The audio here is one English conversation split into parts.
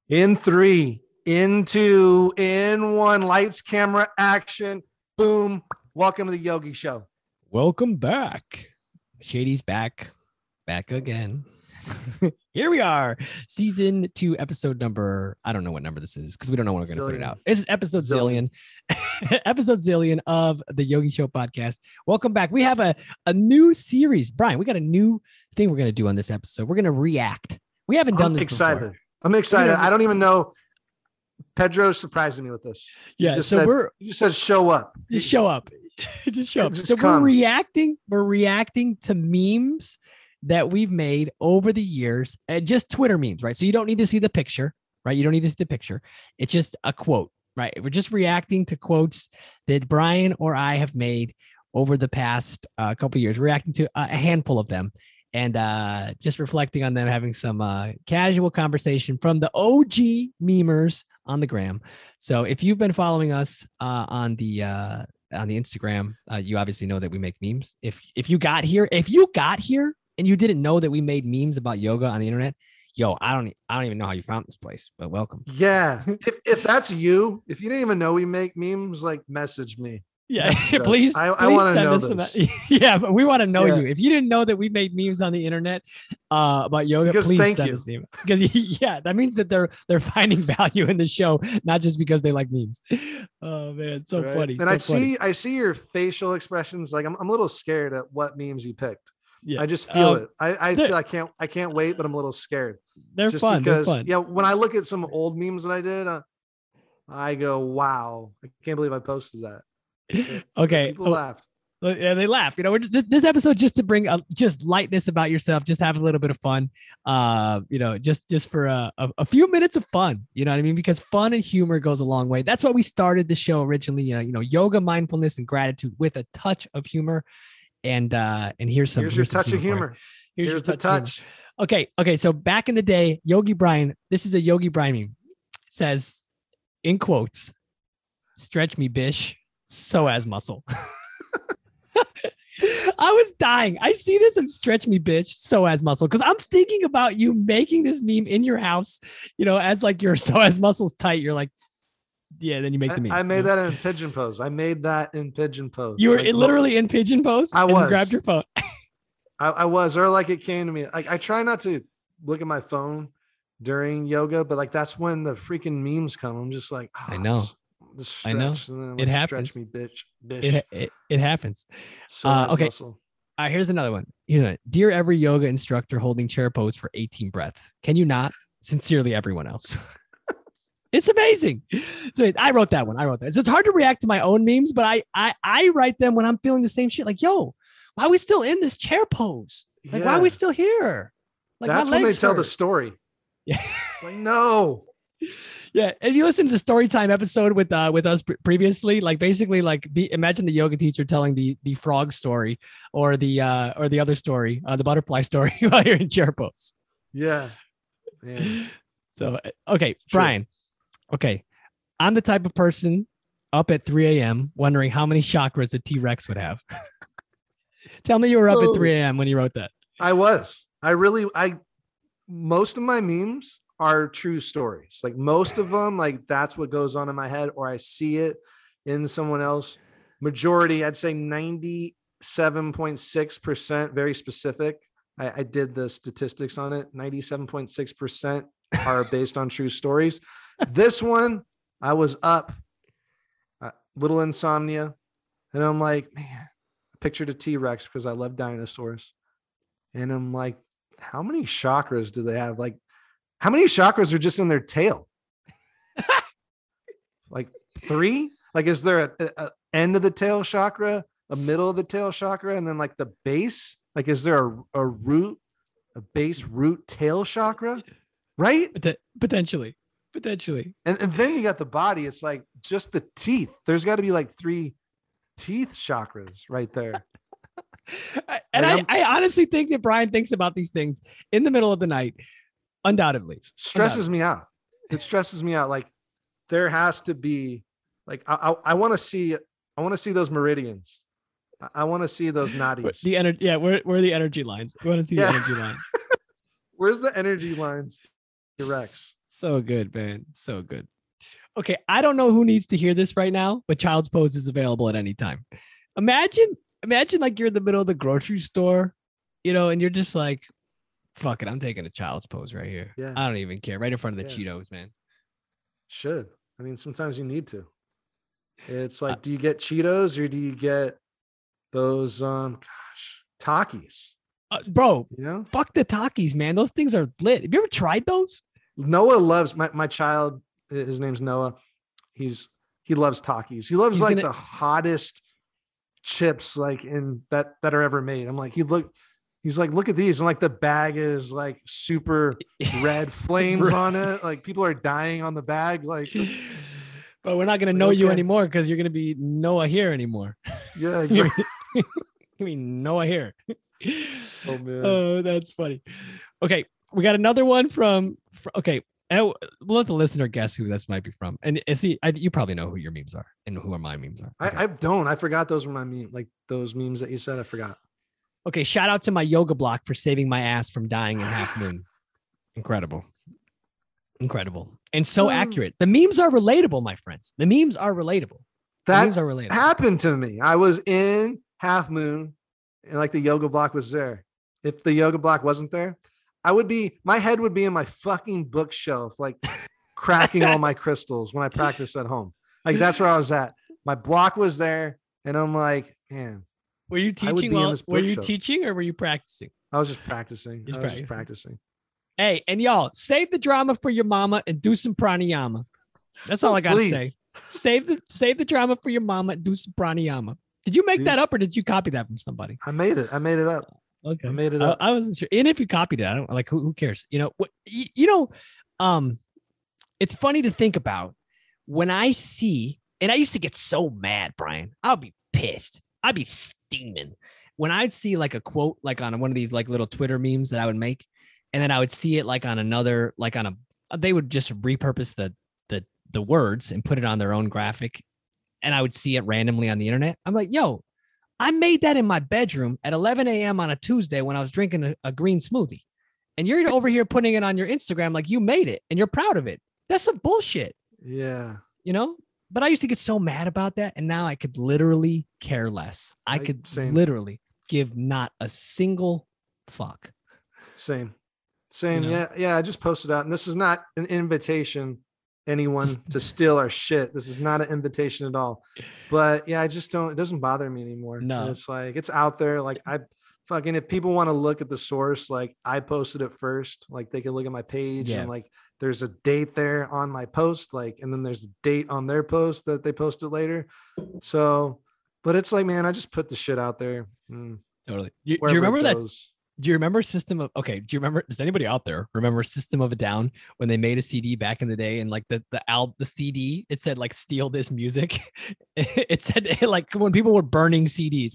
In three, in two, in one. Lights, camera, action. Boom. Welcome to the Yogi Show. Welcome back. Shady's back again. Here we are, season 2, episode number. I don't know what number this is because we don't know when we're going to put it out. This is episode zillion. Episode zillion of the Yogi Show podcast. Welcome back. We have a new series. Brian, we got a new thing we're going to do on this episode. We're going to react. We haven't done this before. I'm excited. I don't even know. Pedro's surprising me with this. Yeah. You just said show up. Just show up. Just show up. Just so come. We're reacting to memes that we've made over the years, and just Twitter memes, right? So you don't need to see the picture, right? You don't need to see the picture. It's just a quote, right? We're just reacting to quotes that Brian or I have made over the past couple of years, reacting to a handful of them. And just reflecting on them, having some casual conversation from the OG memers on the gram. So if you've been following us on the Instagram, you obviously know that we make memes. If you got here and you didn't know that we made memes about yoga on the internet, yo, I don't even know how you found this place, but welcome. Yeah, if that's you, if you didn't even know we make memes, like message me. Yeah, please. I want to know this. Yeah, but we want to know you. If you didn't know that we made memes on the internet about yoga, please send us an email. Because yeah, that means that they're finding value in the show, not just because they like memes. Oh man, so funny. And I see your facial expressions. Like I'm a little scared at what memes you picked. Yeah, I just feel it. I feel I can't wait, but I'm a little scared. They're just fun. Because, they're fun. Yeah, when I look at some old memes that I did, I go, wow, I can't believe I posted that. Okay. People laughed. Yeah, they laugh. You know, we're this episode just to bring just lightness about yourself, just have a little bit of fun. You know, just for a few minutes of fun. You know what I mean? Because fun and humor goes a long way. That's why we started the show originally. You know, yoga, mindfulness, and gratitude with a touch of humor. And here's your touch of humor. Here's the touch. Okay. So back in the day, Yogi Brian. This is a Yogi Brian meme. It says, in quotes, "Stretch me, bish. Psoas muscle." I was dying. I see this and stretch me, bitch. Psoas muscle. Because I'm thinking about you making this meme in your house, you know, as like your psoas muscles tight. You're like, yeah, then you make the meme. I made that in pigeon pose. You were literally in pigeon pose? I was. You grabbed your phone. I was, or like it came to me. Like I try not to look at my phone during yoga, but like that's when the freaking memes come. I'm just like, oh, I know. I know it happens. Stretch me, bitch. It happens. Okay. Muscle. Here's another one. Dear every yoga instructor holding chair pose for 18 breaths. Can you not? Sincerely, everyone else. It's amazing. So I wrote that one. So it's hard to react to my own memes, but I write them when I'm feeling the same shit. Like, yo, why are we still in this chair pose? Like, why are we still here? Like, that's when they tell the story. Yeah. Like, no. Yeah, if you listen to the story time episode with us previously, like basically like imagine the yoga teacher telling the frog story or the other story, the butterfly story while you're in chair pose. Yeah. Man. So okay, sure. Brian. Okay, I'm the type of person up at 3 a.m. wondering how many chakras a T-Rex would have. Tell me you were up at 3 a.m. when you wrote that. I was. Most of my memes are true stories. Like most of them, like that's what goes on in my head, or I see it in someone else. Majority, I'd say 97.6%, very specific. I did the statistics on it. 97.6% are based on true stories. This one, I was up, little insomnia, and I'm like, man, I pictured a T-Rex because I love dinosaurs. And I'm like, how many chakras do they have? Like, how many chakras are just in their tail? Like 3? Like, is there a end of the tail chakra, a middle of the tail chakra, and then like the base? Like, is there a base root tail chakra? Right? Potentially. And then you got the body. It's like just the teeth. There's got to be like 3 teeth chakras right there. And I honestly think that Brian thinks about these things in the middle of the night. Undoubtedly. Stresses me out. It stresses me out. Like there has to be like, I want to see those meridians. I want to see those nadis. The energy. Yeah. Where are the energy lines? We want to see the energy lines. Where's the energy lines? T-Rex. So good, man. So good. Okay, I don't know who needs to hear this right now, but Child's Pose is available at any time. Imagine like you're in the middle of the grocery store, and you're just like, fuck it, I'm taking a Child's Pose right here. Yeah. I don't even care. Right in front of the Yeah. Cheetos, man. Should. I mean, sometimes you need to. It's like, do you get Cheetos or do you get those Takis? Bro, You know? fuck the Takis, man. Those things are lit. Have you ever tried those? Noah loves my child. His name's Noah. He loves Takis. He loves the hottest chips like in that are ever made. I'm like, he's like, look at these. And like the bag is like super red flames on it. Like people are dying on the bag. Like, but we're not going to know you anymore because you're going to be Noah here anymore. Yeah, exactly. I mean, Noah here. Oh, man. Oh, that's funny. Okay. We got another one from okay. We'll let the listener guess who this might be from. And see, you probably know who your memes are and who my memes are. Okay. I don't. I forgot those were my memes. Like those memes that you said, I forgot. Okay. Shout out to my yoga block for saving my ass from dying in Half Moon. Incredible. And so accurate. The memes are relatable, my friends. The memes are relatable. That happened to me. I was in Half Moon and like the yoga block was there. If the yoga block wasn't there, my head would be in my fucking bookshelf, like cracking all my crystals when I practice at home. Like that's where I was at. My block was there. And I'm like, man. Were you teaching? Were you teaching or were you practicing? I was just practicing. Hey, and y'all save the drama for your mama and do some pranayama. That's all I got to say. Save the drama for your mama and do some pranayama. Did you make that up or did you copy that from somebody? I made it up. Okay. I made it up. I wasn't sure. And if you copied it, I don't like who cares? It's funny to think about when I see, and I used to get so mad, Brian. I'll be pissed. I'd be steaming when I'd see like a quote, like on one of these like little Twitter memes that I would make. And then I would see it like on another, like on they would just repurpose the words and put it on their own graphic. And I would see it randomly on the internet. I'm like, yo, I made that in my bedroom at 11 a.m. on a Tuesday when I was drinking a green smoothie. And you're over here putting it on your Instagram like you made it and you're proud of it. That's some bullshit. Yeah. But I used to get so mad about that. And now I could literally care less. I could literally give not a single fuck. Same. Yeah. I just posted out, and this is not an invitation anyone to steal our shit. This is not an invitation at all. But yeah, it doesn't bother me anymore. No. And it's like, it's out there. Like if people want to look at the source, like I posted it first, like they can look at my page and like there's a date there on my post, like, and then there's a date on their post that they posted later. So, but it's like, man, I just put the shit out there. Totally. Do you remember that? Do you remember does anybody out there remember System of a Down when they made a CD back in the day and like the CD, it said like steal this music. It said like when people were burning CDs,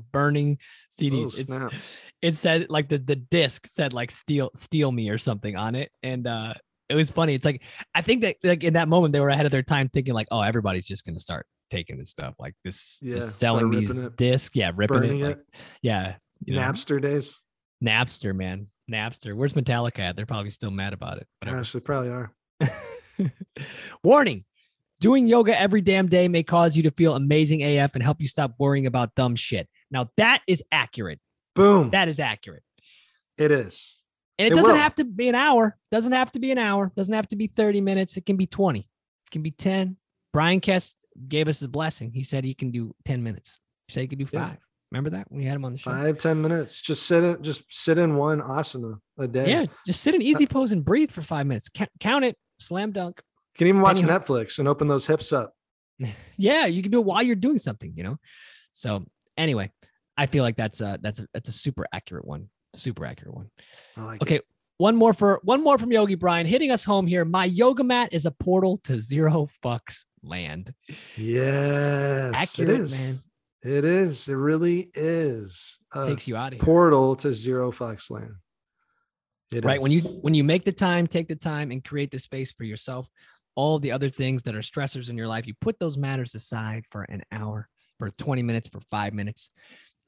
it said like the disc said like steal me or something on it. And it was funny. It's like, I think that like in that moment they were ahead of their time thinking like, oh, everybody's just going to start taking this stuff like this, just selling these discs. Yeah. Ripping it. Like, yeah. Napster days. Napster, man. Napster. Where's Metallica at? They're probably still mad about it. Gosh, they probably are. Warning. Doing yoga every damn day may cause you to feel amazing AF and help you stop worrying about dumb shit. Now, that is accurate. Boom. That is accurate. It is. And it doesn't have to be an hour. Doesn't have to be an hour. Doesn't have to be 30 minutes. It can be 20. It can be 10. Brian Kest gave us a blessing. He said he can do 10 minutes. He said he could do 5. Yeah. Remember that when we had him on the show? 5-10 minutes. Just sit in one asana a day. Yeah, just sit in easy pose and breathe for 5 minutes. Count it. Slam dunk. You can even watch Netflix and open those hips up. Yeah, you can do it while you're doing something, So anyway, I feel like that's a super accurate one. Super accurate one. I like it. One more from Yogi Brian hitting us home here. My yoga mat is a portal to zero fucks land. Yes, accurate, it is. Man. It is. It really is. Takes you out of here. Portal to zero fucks land. Right. When you make the time, take the time and create the space for yourself, all the other things that are stressors in your life, you put those matters aside for an hour, for 20 minutes, for 5 minutes.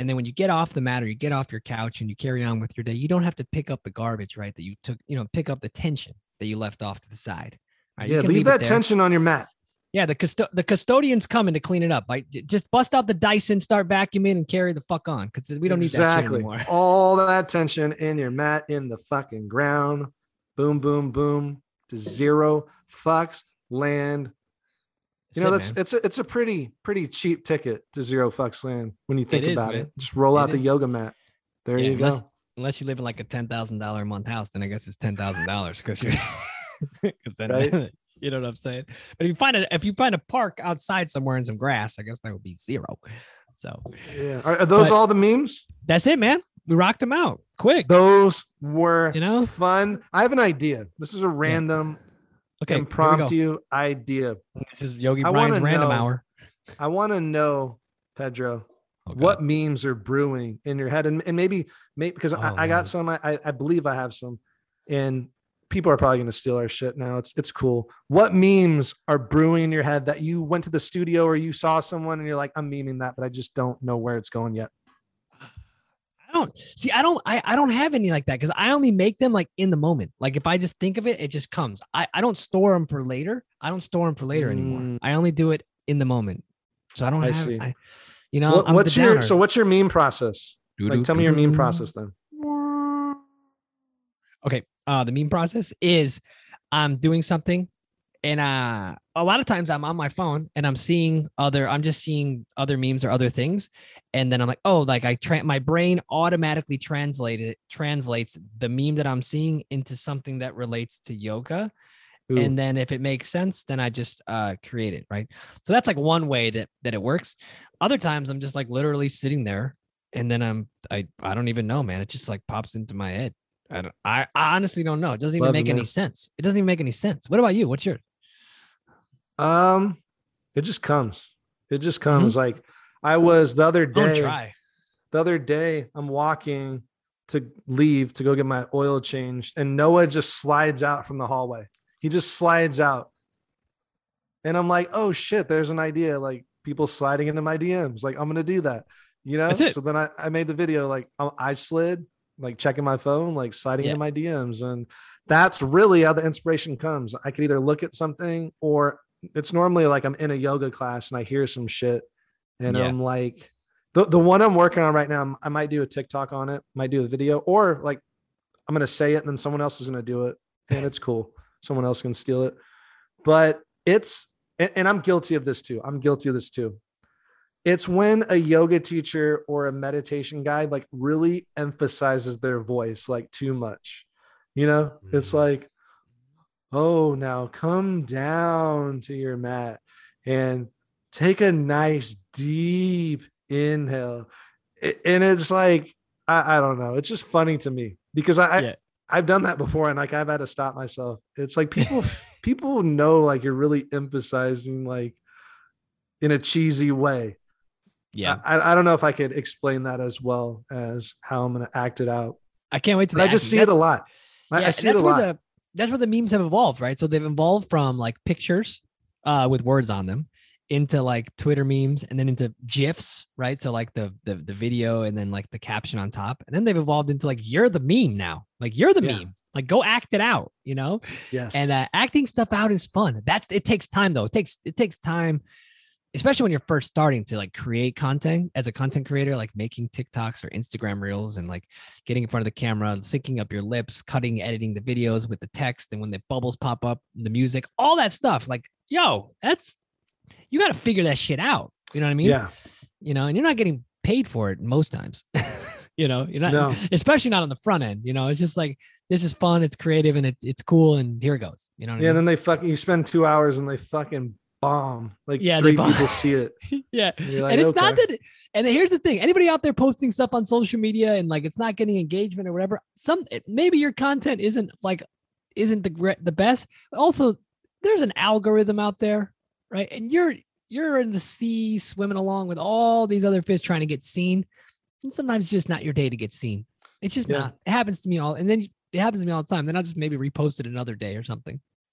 And then when you get off the mat or you get off your couch and you carry on with your day, you don't have to pick up the garbage, right? That you took, pick up the tension that you left off to the side. Right? You Yeah, can leave it that there. tension on your mat. Yeah, the custodian's coming to clean it up. Like, just bust out the Dyson, start vacuuming, and carry the fuck on, because we don't need that shit anymore. All that tension in your mat in the fucking ground. Boom, boom, boom. To zero fucks land. It's a pretty cheap ticket to zero fucks land when you think about it. Just roll out the yoga mat. There you go. Unless you live in like a $10,000 a month house, then I guess it's $10,000 because you're because then right? You know what I'm saying? But if you find a park outside somewhere in some grass, I guess that would be zero. So yeah, are those all the memes? That's it, man. We rocked them out quick. Those were fun. I have an idea. This is a random impromptu idea. This is Yogi Brian's random hour. I want to know, Pedro, what memes are brewing in your head, and maybe because I got some. I believe I have some, and people are probably going to steal our shit now. It's cool. What memes are brewing in your head that you went to the studio or you saw someone and you're like, I'm memeing that, but I just don't know where it's going yet. I don't have any like that, because I only make them like in the moment. Like if I just think of it, it just comes. I don't store them for later. Anymore. I only do it in the moment. So I don't have, see. What's your meme process? Like, tell me your meme process then. Okay. The meme process is I'm doing something, and a lot of times I'm on my phone and I'm just seeing other memes or other things. And then I'm like, oh, like my brain automatically translates the meme that I'm seeing into something that relates to yoga. Ooh. And then if it makes sense, then I just create it. Right. So that's like one way that it works. Other times I'm just like literally sitting there, and then I don't even know, man. It just like pops into my head. I honestly don't know. It doesn't even make any sense. It doesn't even make any sense. What about you? What's yours? It just comes. Like I was the other day, I'm walking to leave to go get my oil changed, and Noah just slides out from the hallway. He just slides out. And I'm like, oh shit, there's an idea. Like, people sliding into my DMs. Like, I'm going to do that, So then I made the video, like I slid, like checking my phone, like sliding into my DMs. And that's really how the inspiration comes. I could either look at something, or it's normally like I'm in a yoga class and I hear some shit, and I'm like, the one I'm working on right now, I might do a TikTok on it, might do a video, or like I'm going to say it and then someone else is going to do it, and it's cool. Someone else can steal it. But and I'm guilty of this too. It's when a yoga teacher or a meditation guide like really emphasizes their voice like too much. It's like, oh, now come down to your mat and take a nice deep inhale. And it's like, I don't know. It's just funny to me because I've done that before, and like I've had to stop myself. It's like people know like you're really emphasizing like in a cheesy way. Yeah. I don't know if I could explain that as well as how I'm going to act it out. I can't wait to. I just see it a lot. I see it a lot. That's where the memes have evolved, right? So they've evolved from like pictures with words on them into like Twitter memes, and then into GIFs, right? So like the video and then like the caption on top. And then they've evolved into like, you're the meme now. Like, you're the meme. Like, go act it out, Yes. And acting stuff out is fun. It takes time though. It takes time, especially when you're first starting to like create content as a content creator, like making TikToks or Instagram reels and like getting in front of the camera, syncing up your lips, editing the videos with the text. And when the bubbles pop up, the music, all that stuff, like, you got to figure that shit out. You know what I mean? Yeah. And you're not getting paid for it most times, you're not, especially not on the front end, it's just like, this is fun. It's creative and it's cool. And here it goes. You know what I mean? And then you spend 2 hours and they fucking bomb. Like, 3 people see it. Yeah. Like, and it's not that. And here's the thing. Anybody out there posting stuff on social media and like, it's not getting engagement or whatever. Maybe your content isn't the best. Also, there's an algorithm out there, right? And you're in the sea swimming along with all these other fish trying to get seen. And sometimes it's just not your day to get seen. It's just not. It happens to me it happens to me all the time. Then I'll just maybe repost it another day or something.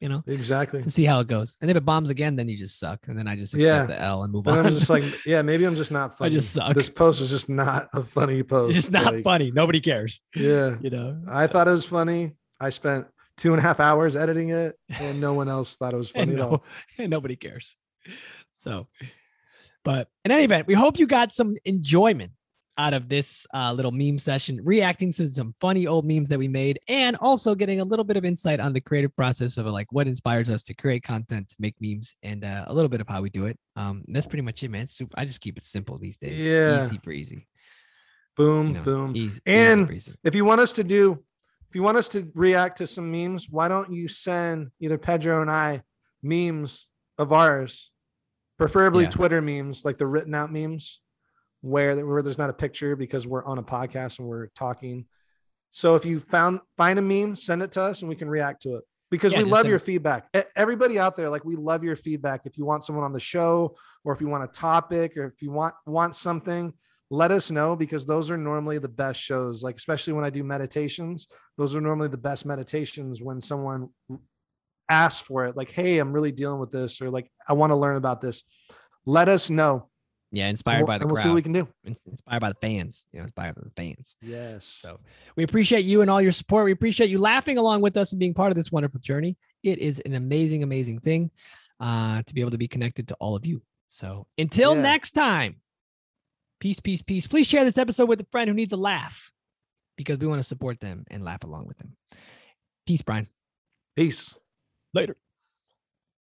Exactly. and see how it goes. And if it bombs again, then you just suck. And then I just accept the L and move Then on. I'm just like, yeah, maybe I'm just not funny. I just suck. This post is just not a funny post. It's just not funny. Nobody cares. Yeah. I thought it was funny. I spent 2.5 hours editing it and no one else thought it was funny at all. And nobody cares. So, but in any event, we hope you got some enjoyment out of this little meme session, reacting to some funny old memes that we made, and also getting a little bit of insight on the creative process of like what inspires us to create content, to make memes, and a little bit of how we do it. That's pretty much it, man. I just keep it simple these days. Yeah. Easy breezy. Boom, boom. Easy breezy. If you want us to react to some memes, why don't you send either Pedro and I memes of ours, preferably Twitter memes, like the written out memes, where there's not a picture because we're on a podcast and we're talking. So if you find a meme, send it to us and we can react to it, because we love your feedback. Everybody out there, like, we love your feedback. If you want someone on the show, or if you want a topic, or if you want something, let us know, because those are normally the best shows. Like, especially when I do meditations, those are normally the best meditations when someone asks for it. Like, hey, I'm really dealing with this, or like, I want to learn about this. Let us know. Yeah, inspired by the crowd. We'll see what we can do. Inspired by the fans, inspired by the fans. Yes. So we appreciate you and all your support. We appreciate you laughing along with us and being part of this wonderful journey. It is an amazing, amazing thing to be able to be connected to all of you. So until next time, peace, peace, peace. Please share this episode with a friend who needs a laugh, because we want to support them and laugh along with them. Peace, Brian. Peace. Later.